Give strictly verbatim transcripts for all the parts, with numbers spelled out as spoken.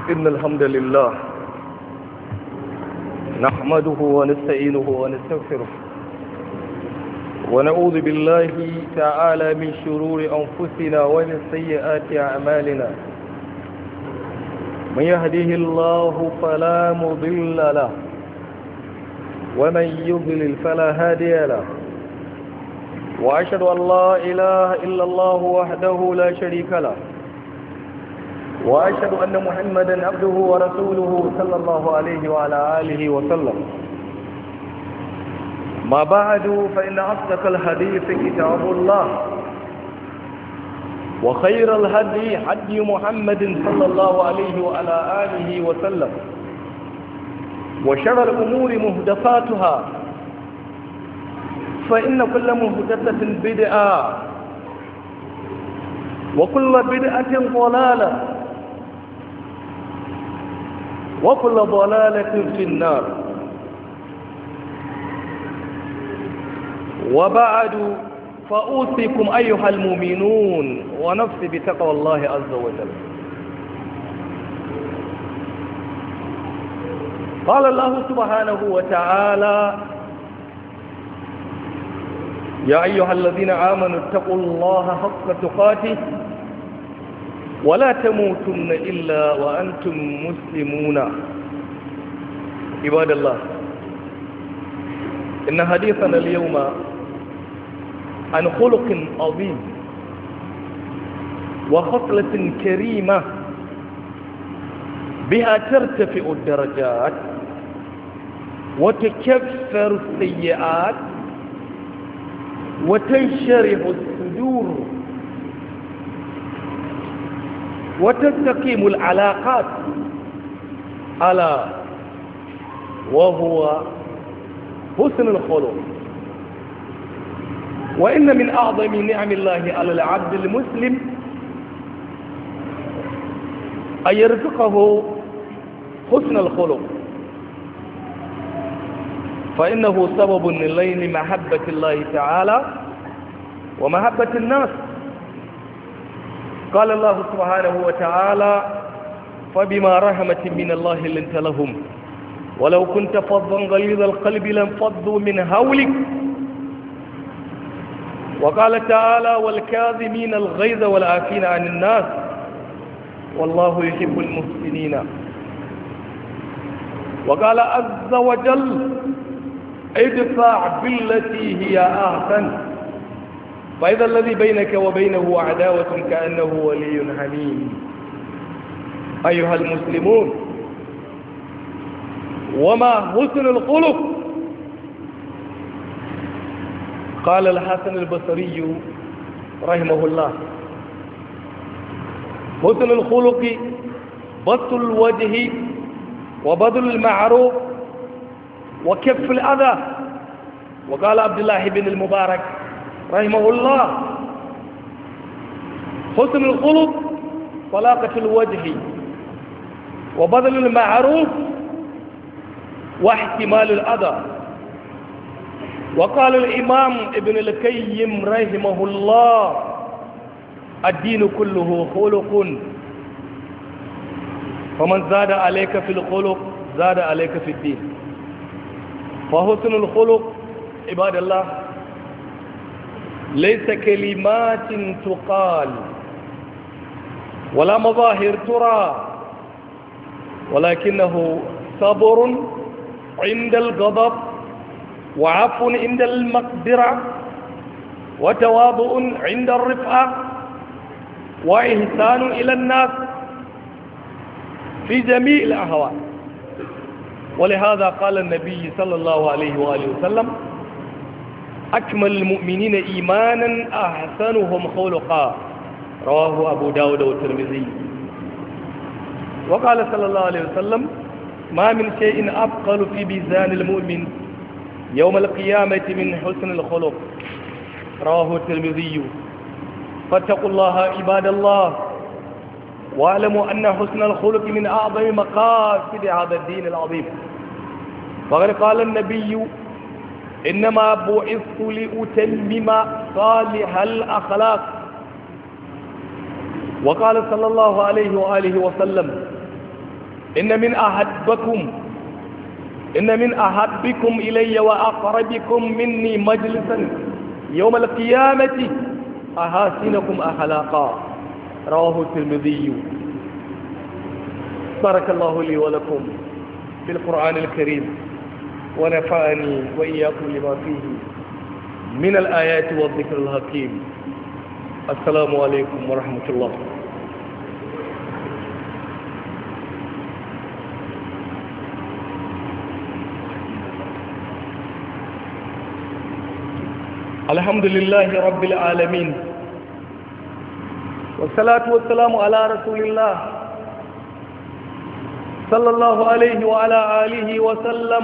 إن الحمد لله نحمده ونستعينه ونستغفره ونعوذ بالله تعالى من شرور أنفسنا ومن سيئات أعمالنا. من يهده الله فلا مضل له ومن يضلل فلا هادي له، وأشهد أن لا إله إلا الله وحده لا شريك له، وأشهد أن محمدا عبده ورسوله صلى الله عليه وعلى آله وسلم. ما بعد، فإن أصدق الحديث كتاب الله، وخير الهدي هدي محمد صلى الله عليه وعلى آله وسلم، وشر الأمور محدثاتها، فإن كل محدثة بدعة، وكل بدعة ضلالة، وكل ضلالة في النار. وبعد، فأوصيكم أيها المؤمنون ونفسي بتقوى الله عز وجل. قال الله سبحانه وتعالى: يا أيها الذين آمنوا اتقوا الله حق تقاته ولا تموتن إلا وأنتم مسلمون. عباد الله، إن حديثنا اليوم عن خلق عظيم وخصلة كريمة بها ترتفع الدرجات وتكفر السيئات وتنشرح الصدور وتستقيم العلاقات، ألا وهو حسن الخلق. وإن من أعظم نعم الله على العبد المسلم أن يرزقه حسن الخلق، فإنه سبب لنيل محبة الله تعالى ومحبة الناس. قال الله سبحانه وتعالى: فبما رحمة من الله لنت لهم ولو كنت فظا غليظ القلب لانفضوا من حولك. وقال تعالى: والكاظمين الغيظ والعافين عن الناس والله يحب المحسنين. وقال عز وجل: ادفع بالتي هي أحسن فإذا الذي بينك وبينه عداوة كأنه ولي حميم. أيها المسلمون، وما حسن الخلق؟ قال الحسن البصري رحمه الله: حسن الخلق بسط الوجه وبذل المعروف وكف الأذى. وقال عبد الله بن المبارك رحمه الله: حسن الخلق طلاقة الوجه وبذل المعروف واحتمال الأذى. وقال الإمام ابن القيم رحمه الله: الدين كله خلق، فمن زاد عليك في الخلق زاد عليك في الدين. فحسن الخلق عباد الله ليس كلمات تقال ولا مظاهر ترى، ولكنه صبر عند الغضب، وعفو عند المقدرة، وتواضع عند الرفعة، وإحسان إلى الناس في جميع الأحوال. ولهذا قال النبي صلى الله عليه وآله وسلم: أكمل المؤمنين إيمانا أحسنهم خلقا. رواه أبو داود والترمذي. وقال صلى الله عليه وسلم: ما من شيء أثقل في ميزان المؤمن يوم القيامة من حسن الخلق. رواه الترمذي. فاتقوا الله عباد الله، واعلموا أن حسن الخلق من أعظم مقاصد هذا الدين العظيم. وقد قال النبي: إنما بعثت لأتمم صالح الأخلاق. وقال صلى الله عليه وآله وسلم: إن من أحبكم إن من أحبكم إلي وأقربكم مني مجلسا يوم القيامة أحاسنكم أخلاقا. رواه الترمذي. بارك الله لي ولكم في القرآن الكريم ونفعني وإياكم لما فيه من الآيات والذكر الحكيم. السلام عليكم ورحمة الله. الحمد لله رب العالمين، والصلاة والسلام على رسول الله صلى الله عليه وعلى آله وسلم.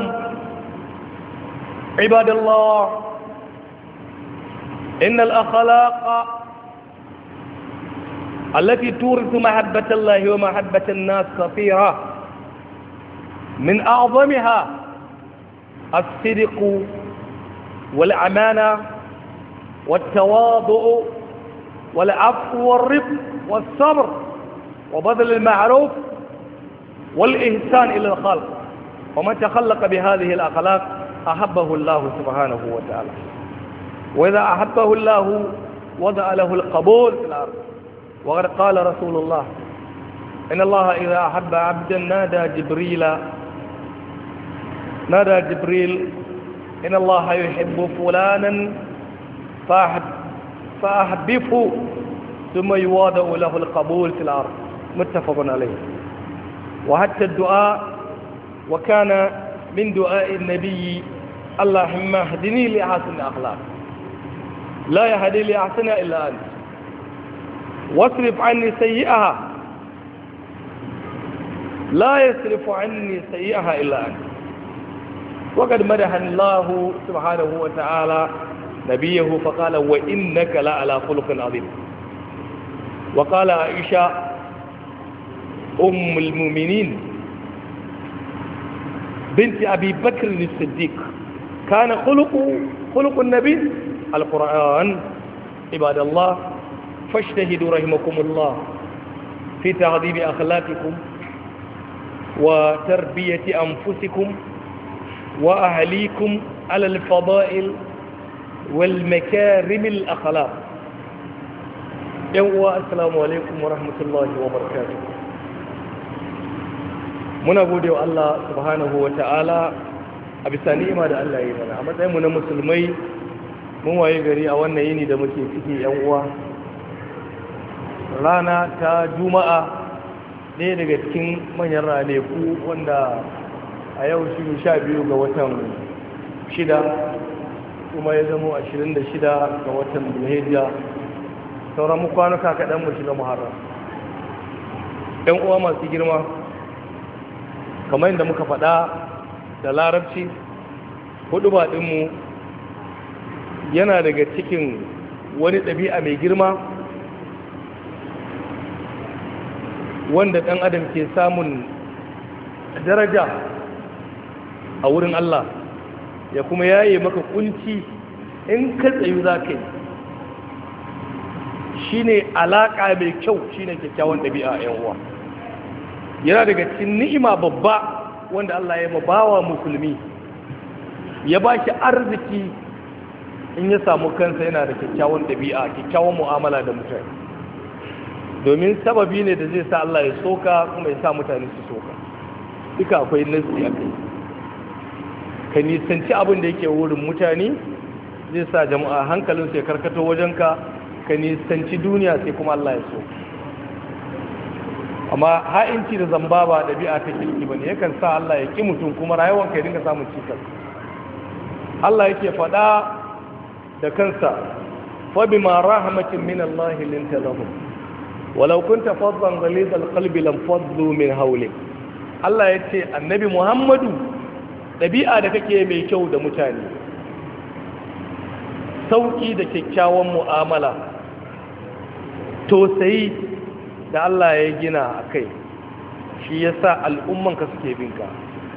عباد الله، إن الأخلاق التي تورث محبة الله ومحبة الناس كثيرة، من أعظمها الصدق والأمانة والتواضع والعفو والرفق والصبر وبذل المعروف والإحسان إلى الخلق. ومن تخلق بهذه الأخلاق أحبه الله سبحانه وتعالى، وإذا أحبه الله وضع له القبول في الأرض. وقد قال رسول الله: إن الله إذا أحب عبدا نادى جبريل نادى جبريل إن الله يحب فلانا فأحب فأحببه ثم يوضع له القبول في الأرض. متفق عليه. وحتى الدعاء، وكان من دعاء النبي: اللهم اهدني لأحسن الأخلاق، لا يهدي لأحسنها إلا أنت، واصرف عني سيئها، لا يصرف عني سيئها إلا أنت. وقد مدح الله سبحانه وتعالى نبيه فقال: وإنك لعلى خلق عظيم. وقال عائشة أم المؤمنين بنت أبي بكر الصديق: كان خلق خلق النبي القرآن. عباد الله، فاجتهدوا رحمكم الله في تعظيم أخلاقكم وتربية أنفسكم وأهليكم على الفضائل والمكارم الأخلاق. السلام عليكم ورحمة الله وبركاته. muna gode wa Allah subhanahu wa ta'ala a bisa ni'ima da Allah ya yi mana. A matsayinmu na musulmai, mun waye gari a wannan yini da muke ciki yan uwa, rana ta juma'a, ɗaya daga cikin manyan ranaku wanda a yau shi sha biyu ga watan shida, kuma ya zama ashirin da shida ga watan Zulhijja. Sauran mu kwanuka kaɗan mu shiga Muharram. Yan uwa masu girma, kamar yadda muka faɗa da larabci, huɗuba ɗinmu yana daga cikin wani ɗabi'a mai girma wanda ɗan adam ke samun daraja a wurin Allah, ya kuma yaye maka kunci in ka tsayu za ka yi. shi ne alaƙa mai kyau, shi ne kyakkyawan ɗabi'a ‘yan uwa. Yana daga cikin ni'ima babba wanda Allah ya mabawa musulmi, ya ba shi arziki in ya samu kansa yana da kyakkyawan ɗabi'a, kyakkyawan mu'amala da mutane, domin sababi ne da zai sa Allah ya soka kuma ya sa mutane su soka. Duka akwai nasi a kai. Ka nisanci abin da yake wurin mutane, zai sa jama'a hankalinsu ya karkato wajenka. Ka nisanci duniya, sai kuma Allah ya so. Amma ha'inci da zamba ba ɗabi'a ta kirki ba ne, yakan sa Allah ya ƙi mutum kuma rayuwar ka ya dinga samun cikas. Allah yake faɗa da kansa: fa bima rahmatin min Allah linta lahum walau kunta faddan ghalidhal qalbi lam faddu min hawlik. Allah ya ce annabi Muhammadu, ɗabi'a da kake mai kyau da mutane, sauki da kyakkyawan mu'amala, tausayi da Allah ya gina a kai, shi ya sa al'ummanka suke binka.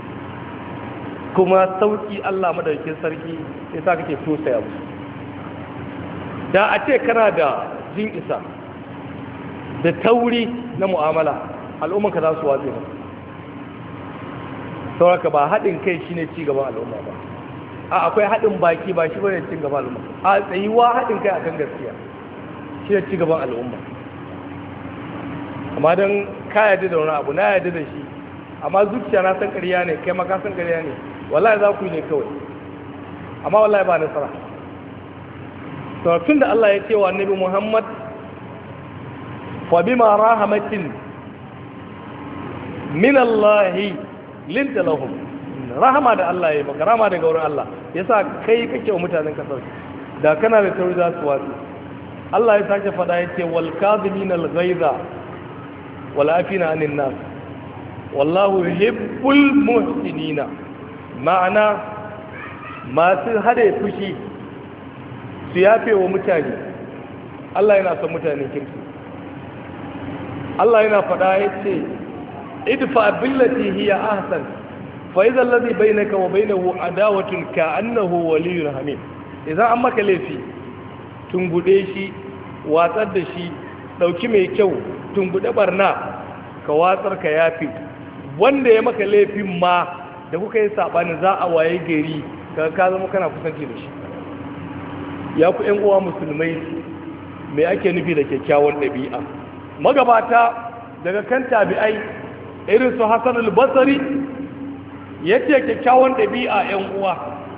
Kuma sauki Allah madaukakin sarki ya sa kake tausaya musu. Da a ce kana da jin isa da tauri na mu'amala, al'ummanka za su watse ba. sauraka ba haɗin kai shine ci gaban al'umma ba, a akwai haɗin baki ba shi bane ci gaban al'umma, a tsayuwa haɗin kai akan gaskiya shi ne ci gaban al'umma. Amma don ka yarda da wani abu na yarda da shi, amma zuciya na san ƙarya ne kai maka san ƙarya ne, wallahi za ku yi ne kawai, amma wallahi ba nasara. To tun da Allah ya ce wa Annabi Muhammad fa bima rahmatin min Allah linta lahum, rahama da Allah ya maka, rahama daga wurin Allah yasa kai kake wa mutanen kasar, da kana da tauri za su watsu. Allah ya sake faɗa ya ce wal kadhimina al ghaiza wal afina anin nas wallahu yuhibbul muhsinina, ma'ana masu hada fushi su yafe wa mutane, Allah yana son mutanen kirki. Allah yana faɗa ya ce idfa billati hiya ahsan fa idza alladhi bainaka wa bainahu adawatun ka'annahu waliyyun hamim. Idan an maka laifi tungude shi, watsar da shi, dauki mai kyau, tungude barna ka watsar ka yafi. Wanda ya maka laifin ma da kuka yi sabani za a waye gari ka ka zama kana kusanci da shi. Ya ku ƴan uwa musulmai, me ake nufi da kyakkyawan ɗabi'a? Magabata daga kan tabi'ai irin su Hassan al-Basri yace kyakkyawan ɗabi'a ƴan uwa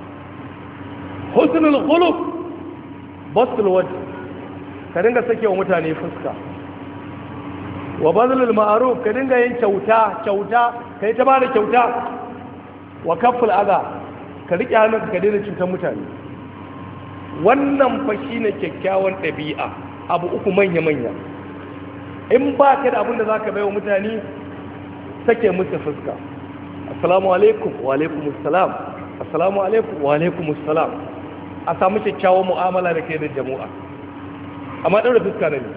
husnul khuluq basul wajh, ka dinga sake wa mutane fuska, wa bazlul ma'ruf, ka dinga yin kyauta kyauta kai ta bada kyauta, wa kaful adha, ka rike hannunka ka daina cutar mutane. Wannan fa shine kyakkyawan ɗabi'a, abu uku manya manya. In ba ka da abin da zaka bai wa mutane, sake musu fuska. Assalamu alaikum wa alaikum assalam, assalamu alaikum wa alaikum assalam, a samu kyakkyawan mu'amala da kai da jama'a, amma ɗaura fuska ne.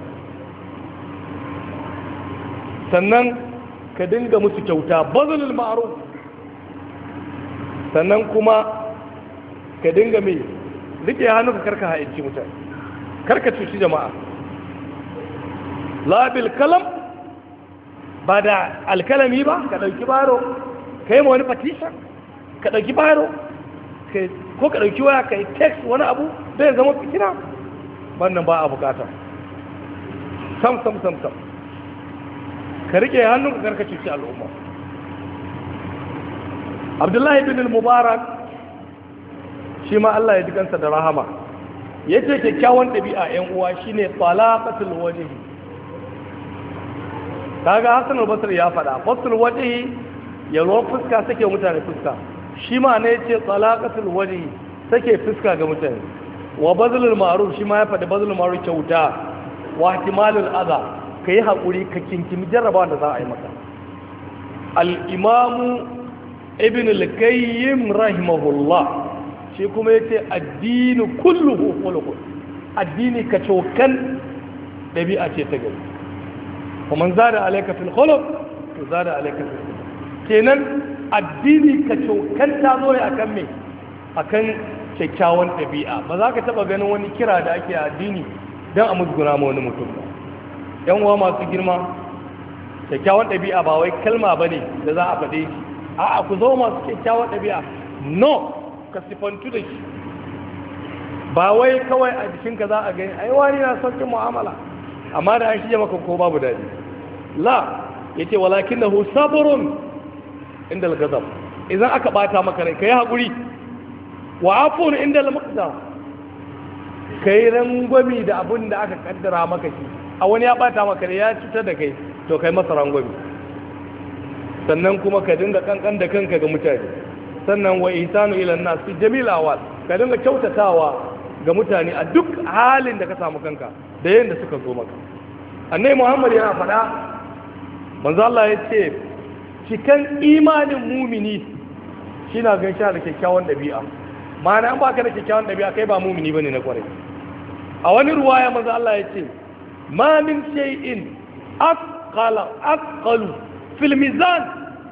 Sannan ka dinga musu kyauta, bazalul ma'ruf, sannan kuma ka dinga mai rike hannu ka karka ha'inci mutane, karka cuci jama'a. Labil kalam, ba da alkalami ba, ka ɗauki baro ka yi ma wani petition, ka ɗauki baro ko ka ɗauki waya ka yi text wani abu zai zama fitina, wannan ba a bukata. Sam sam sam sam, ka rike hannun ka karka cuci al'umma. Abdullahi bin al-Mubarak shi ma Allah ya ji kansa da rahama, yace kyakkyawan ɗabi'a ƴan uwa shine talaqatul wajhi. Kaga Hassan al-Basri ya faɗa fasul wajhi, yalwa fuska sake mutane fuska, shi ma ne yace talaqatul wajhi, sake fuska ga mutane. Wa bazlul ma'ruf, shi ma ya faɗi bazlul ma'ruf kyauta, wa ihtimalul adha, kai hakuri ka kinkimi jarrabawa da za a yi maka. Al-Imam Ibn al-Qayyim rahimahullah shi kuma yace addini kulluhu khuluqun, addini ka cokan dabi'a ce ta gari. kuma zada alayka fil khuluq to zada alayka fil khuluq. Kenan addini ka cokan ta zo ne akan me, akan kyakkyawan dabi'a. Ba za ka taba ganin wani kira da ake addini dan a musguna ma wani mutum ba. Yan uwa masu girma, kyakkyawan dabi'a ba wai kalma bane da za a faɗe shi, a'a ku zo masu kyakkyawan dabi'a. No, ka sifantu da shi, ba wai kawai a jikinka za a gani ai wani na sauƙin mu'amala amma da an shige maka ko babu daɗi. La, yace walakinahu sabrun inda al-ghadab, idan aka bata maka rai kai hakuri, wa afun inda al-maqdar, kai rangwami da abin da aka kaddara maka shi. A wani ya bata maka rai, ya cutar da kai, to kai masa rangwami. Sannan kuma ka dinga kankan da kanka ga mutane. Sannan wa ihsanu ila an-nas fi jamil awal, ka dinga kyautatawa ga mutane a duk halin da ka samu kanka da yanda suka zo maka. Annabi Muhammad yana faɗa, manzo Allah ya ce cikan imanin mumini shine gaishe da kyakkyawan dabi'a. Ma'ana an baka da kyakkyawan dabi'a kai ba mumini bane na kwarai. A wani ruwaya manzo Allah ya ce ma min shay'in aqala aqalu fil mizan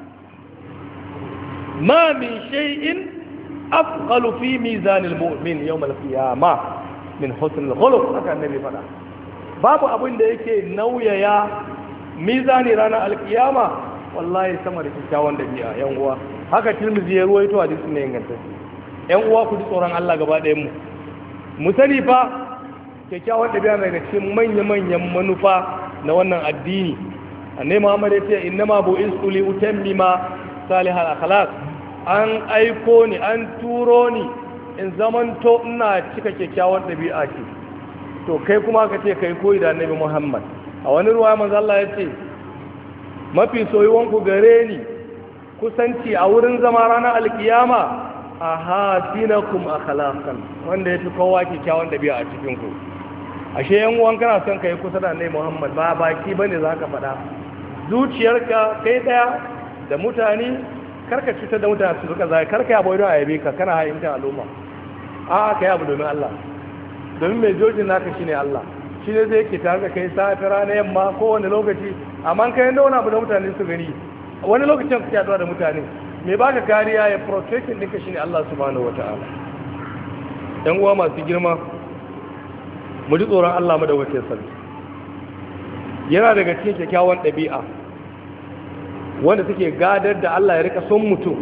ma min shay'in afqalu fi mizan al-mu'min yawm al-qiyamah min husn al-khuluq. Haka annabi faɗa, babu abin da yake nauyaya mizani ranar alkiyama wallahi sama da kyakkyawan dabi'a. Yan uwa haka Tirmidhi ya ruwaito hadisi ne ingantacce. Ƴan uwa ku ji tsoron Allah gaba ɗayan mu mu sani fa kyakkyawan ɗabi'a daga cikin manya-manyan manufa na wannan addini. Annabi Muhammad ya ce innama bu'istu li utammima salihal akhlaq, an aiko ni an turo ni in zamanto ina cika kyakkyawan ɗabi'a ce. To kai kuma ka ce kai koyi da Annabi Muhammad. A wani ruwa manzo Allah ya ce mafi soyuwan ku gare ni kusanci a wurin zama ranar alkiyama a hasinakum akhlaqan, wanda ya fi kowa kyakkyawan ɗabi'a a cikin ku. Ashe yan uwan kana son kai kusa da Annabi Muhammad ba baki bane zaka faɗa, zuciyarka kai daya da mutane, karka cutar da mutane su suka zai, karka yabo don ayabe ka kana hayyanta al'umma. A'a kai abu domin Allah, domin mai jojin naka shine Allah, shi ne zai ke tare da kai safe rana yamma kowane lokaci. Amma kai da wani abu da mutane su gani, wani lokacin su yaduwa da mutane, mai baka kariya ya protection ɗinka shine Allah subhanahu wata'ala. Yan uwa masu girma, mu ji tsoron Allah madaukakin sarki. Yana daga cikin kyakkyawan ɗabi'a wanda suke gadar da Allah ya rika son mutum,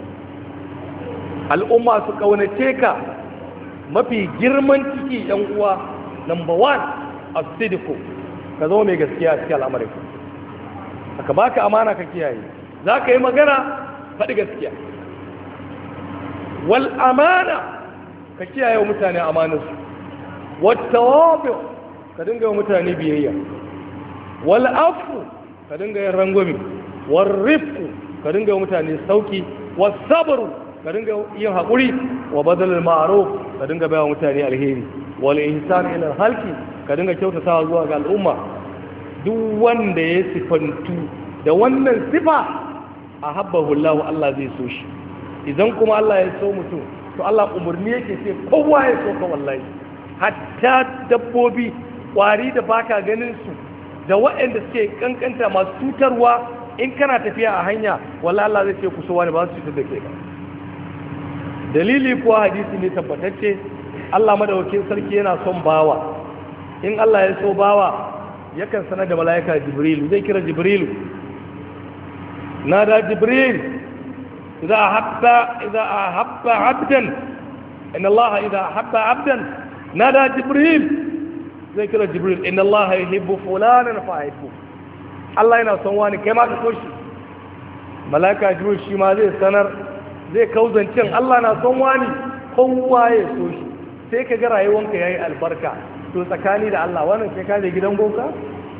al'umma su kaunace ka. Mafi girman ciki yan uwa, number one as-sidqu, ka zama mai gaskiya a cikin al'amarin ka. Aka baka amana ka kiyaye, za ka yi magana faɗi gaskiya. Wal amana, ka kiyaye wa mutane amanarsu. Wattawabi, ka dinga wa mutane biyayya. Wal afu, ka dinga yin rangwami. Wal rifku, ka dinga wa mutane sauki. Was sabru, ka dinga yin haƙuri. Wa badalul ma'ruf, ka dinga bayan mutane alheri. Wal ihsan ila halki, ka dinga kyautatawa zuwa ga al'umma. Duk wanda ya sifantu da wannan sifa, ahabbahu Allah, Allah zai so shi. Idan kuma Allah ya so mutum, to Allah umurni yake ce kowa ya so ka wallahi. Hatta dabbobi, kwari da baka ganin su, da waɗanda suke kankanta masu cutarwa, in kana tafiya a hanya wallahi Allah zai ce ku so wani ba su cutar da ke ba. Dalili kuwa hadisi ne tabbatacce, Allah madaukakin sarki yana son bawa. In Allah ya so bawa yakan sanar da mala'ika Jibril, zai kira Jibril. Nada Jibril idza ahabba idza ahabba 'abdan, inna Allah idza ahabba 'abdan nada Jibril, zai kira Jibril, inna Allah yuhibbu fulanan fa'ibhu. Allah yana son wani kai ma ka so shi. Mala'ika Jibril shi ma zai sanar, zai kauzancin Allah na son wani, kowa ya so shi. Sai ka ga rayuwanka yayi albarka. To tsakani da Allah wannan sai ka je gidan gonka,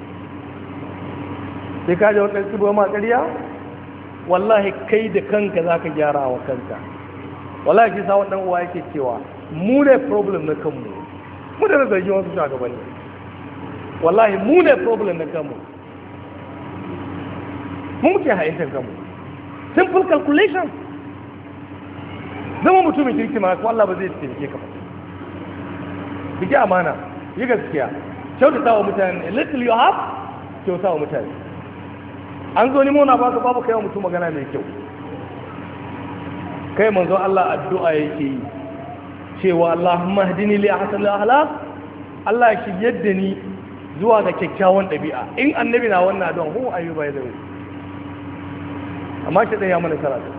sai ka je wannan tsibo ma ƙarya, wallahi kai da kanka zaka gyara wa kanka. Wallahi shi sa wannan uwa yake cewa mu ne problem na kanmu, mu da zargin wasu shugabanni. Wallahi mu ne problem na kanmu, mu muke hayantar kanmu. Simple calculation. Zama mutumin kirki ma ko Allah ba zai taimake ka ba. Biki amana, yi gaskiya, kyautata wa mutane, a little you have, kyautata wa mutane. An zo nemo na baka babu kai wa mutum magana mai kyau. Kai manzo Allah addu'a yake yi cewa Allahumma hdini li ahsanil akhlaq, Allah shi yadda ni zuwa ga kyakkyawan ɗabi'a. In annabi na wannan addu'a hu ayyuba ya zai. Amma shi dai ya mana karatu.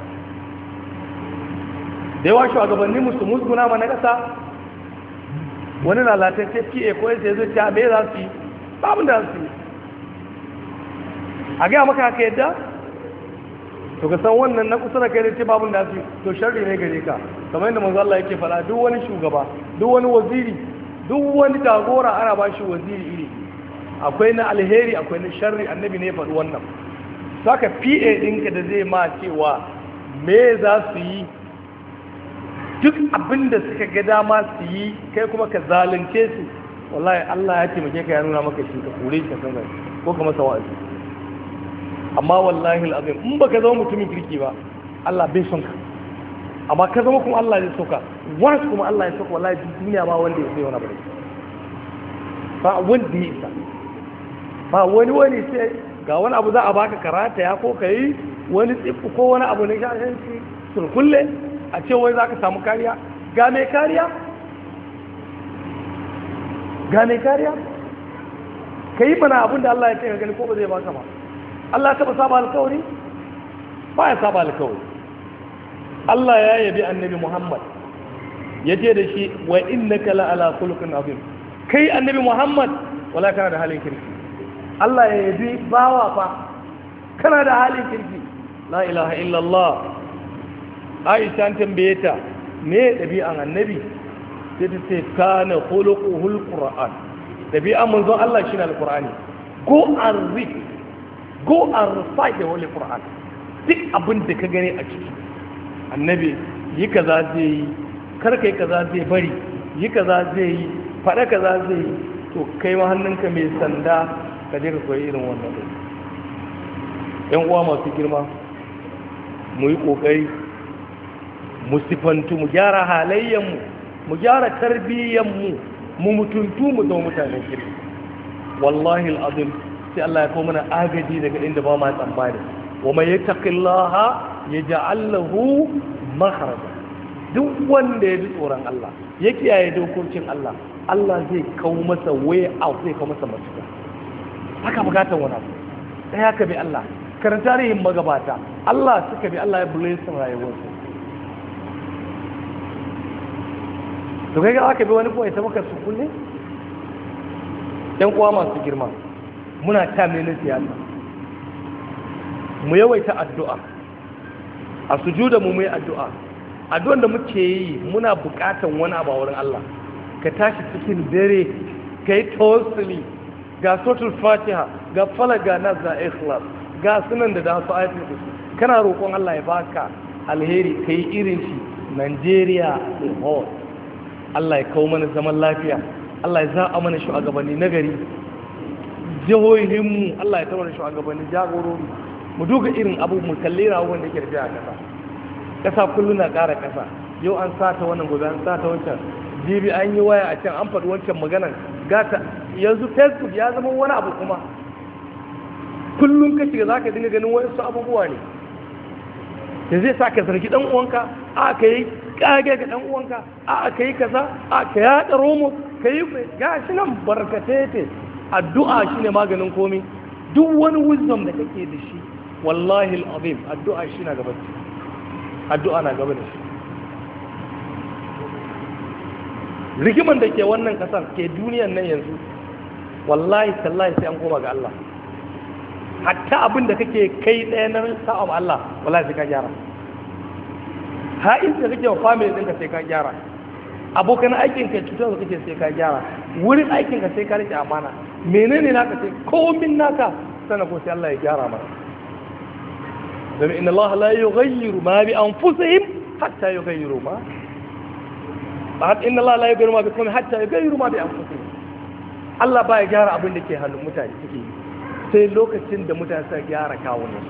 Da yawa shugabanni musu musguna mana kasa, wani lalatacce P A ko sai zai ta me za su yi, babu da su yi. A gaya maka haka yadda? To ka san wannan na kusa da kai da ce babu da su yi, to sharri ne gare ka. Kamar yadda manzo Allah yake fara, duk wani shugaba, duk wani waziri, duk wani jagora ana ba shi waziri iri. Akwai na alheri, akwai na sharri, annabi ne ya faɗi wannan. Saka P A ɗinka da zai ma cewa me za su yi, duk abin da suka ga dama su yi, kai kuma ka zalunce su, wallahi Allah ya taimake ka ya nuna maka shi ka kore shi ka san ko ka masa wa'azi. Amma wallahi al'azim in baka zama mutumin kirki ba, Allah bai son ka. Amma ka zama kuma Allah ya soka, once kuma Allah ya soka, wallahi duniya ba wanda ya sai wani bane. Ba wanda ya isa. Ba wani wani sai ga wani abu za a baka karata ya ko kai wani tsifu ko wani abu ne ga shi sulkulle a ce wai za ka samu kariya. Ga mai kariya? Ga mai kariya? Ka yi mana abin da Allah ya ce ka gani ko ba zai baka ba. Allah ya taɓa saba alkawari? Ba ya saba alkawari. Allah ya yabi annabi Muhammad ya ce da shi wa innaka la ala khuluqin azim kai annabi Muhammad wala kana da halin kirki Allah ya yabi bawa fa kana da halin kirki la ilaha illallah Aisha an tambaye ta me dabi'an annabi sai ta ce kana khuluquhul qur'an dabi'an manzon Allah shine alqur'ani go and read go and recite the holy qur'an duk abin da ka gani a ciki annabi yi kaza zai yi karka yi kaza zai bari yi kaza zai yi faɗa kaza zai yi to kai ma hannunka mai sanda ka je ka koyi irin wannan ɗin yan uwa masu girma mu yi ƙoƙari mu sifantu mu gyara halayyanmu mu gyara tarbiyyanmu mu mutuntu mu zama mutanen kirki wallahi al'azim sai Allah ya kawo mana agaji daga inda ba ma tsammani wa mai yattaqillaha yaj'al lahu makhraja duk wanda ya ji tsoron Allah ya kiyaye dokokin Allah Allah zai kawo masa way out zai kawo masa mafita haka bukatar wani abu sai haka bi Allah karanta tarihin magabata Allah suka bi Allah ya bless rayuwarsu to kai ga aka bi wani koyi ta maka su kulle dan uwa masu girma muna ta mene siyasa mu yawaita addu'a a sujuda mu mai addu'a addu'an da muke yi muna bukatan wani abu a wurin Allah ka tashi cikin dare ka yi tawassuli ga suratul fatiha ga falaq ga nas ga ikhlas ga sunan da da su ayatul kursi kana roƙon Allah ya baka alheri kai irin shi Nigeria the whole Allah ya kawo mana zaman lafiya Allah ya za'a mana shugabanni nagari jihohinmu Allah ya tawo mana shugabanni jagorori mu duka irin abu mu kalle rawon da yake da a kasa kasa kullu na ƙara kasa yau an sata wannan gobe an sata wancan jibi an yi waya a can an faɗi wancan maganar gata yanzu Facebook ya zama wani abu kuma kullum ka shiga zaka dinga ganin wasu abubuwa ne da zai sa ka zargi dan uwanka a ka yi kage ga dan uwanka a ka yi kaza a ka yaɗa romo ka yi gashi nan barkatete addu'a shine maganin komai duk wani wisdom da kake da shi wallahi alazim addu'a shi na gaba addu'a na gaba da shi rigiman da ke wannan kasar ke duniyan nan yanzu wallahi tallahi sai an koma ga Allah hatta abin da kake kai ɗaya na sa'am Allah wallahi sai ka gyara ha'in da kake wa family ɗinka sai ka gyara abokan aikin ka cutar da kake sai ka gyara wurin aikin ka sai ka rike amana menene naka sai komin naka sana ko sai Allah ya gyara mana dan inna Allah la yughayyiru ma bi anfusihim hatta yughayyiru ma ba inna Allah la yughayyiru ma bi anfusihim hatta yughayyiru ma bi anfusihim Allah ba ya gyara abin da ke hannun mutane suke yi sai lokacin da mutane suka gyara kawunan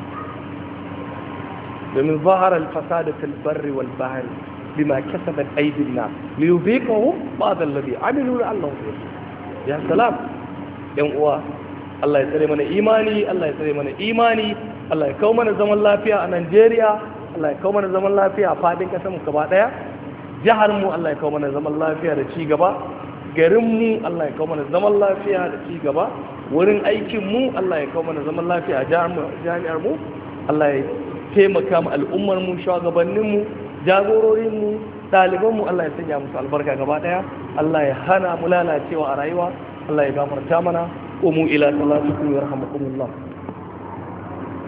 domin zahara al-fasada fil barri wal bahri bima kasabat aydin nas liyuziqahum ba'd alladhi amilu la'allahum yarji'un ya salam yan uwa Allah ya tsare mana imani Allah ya tsare mana imani Allah ya kawo mana zaman lafiya a Najeriya Allah ya kawo mana zaman lafiya a fadin kasar mu gaba daya jihar mu Allah ya kawo mana zaman lafiya da ci gaba garin mu Allah ya kawo mana zaman lafiya da ci gaba wurin aikin mu Allah ya kawo mana zaman lafiya a jami'ar mu Allah ya taimaka mu al'ummar mu shugabannin mu jagororin mu ɗaliban mu Allah ya sanya musu albarka gaba daya Allah ya hana mu lalacewa a rayuwa Allah ya gafarta mana umu ila salatikum yarhamukumullah